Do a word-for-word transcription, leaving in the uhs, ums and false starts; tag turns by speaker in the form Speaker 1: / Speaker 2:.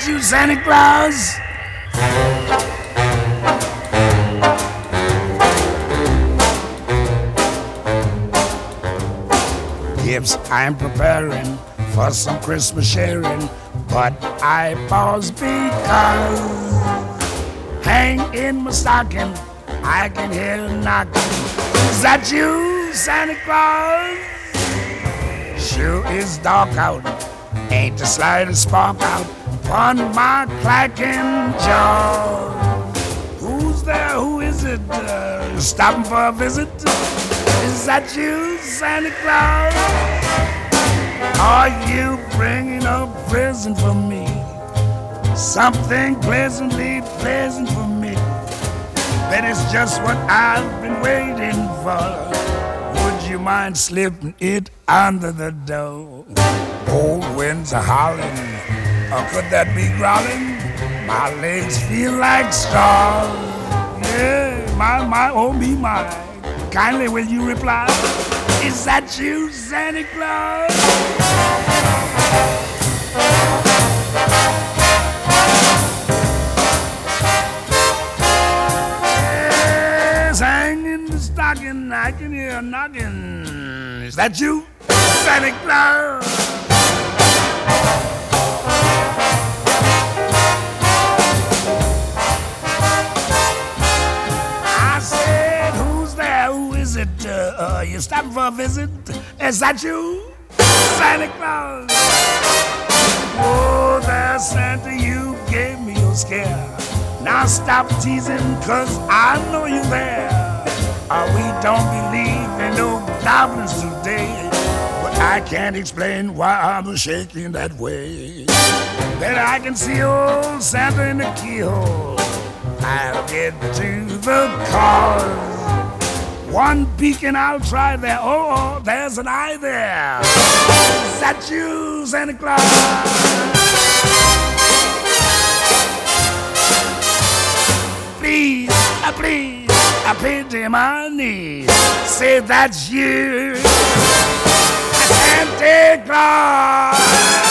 Speaker 1: you, Santa Claus? Gifts I'm preparing for some Christmas sharing, but I pause because hang in my stocking, I can hear a knocking. Is that you, Santa Claus? Sure is dark out, ain't the slightest spark out on my clacking jaw. Who's there? Who is it? Uh, stopping for a visit? Is that you, Santa Claus? Are you bringing a present for me? Something pleasantly pleasant for me. That is just what I've been waiting for. Would you mind slipping it under the door? Cold winds are howling, or could that be growling? My legs feel like straws. Yeah, my, my, oh me, my. Kindly will you reply? Is that you, Santa Claus? Yes, hanging the stocking, I can hear a knocking. Is that you, Santa Claus? Uh, you stopping for a visit? Is that you, Santa Claus? Oh, there, Santa, you gave me your scare. Now stop teasing, cause I know you there. Uh, we don't believe in no goblins today, but I can't explain why I'm shaking that way. Then I can see old Santa in the keyhole. I'll get to the cause. One peek and I'll try there. Oh, oh, there's an eye there. Is that you, Santa Claus? Please, uh, please, I pity my knees. Say that's you, Santa Claus.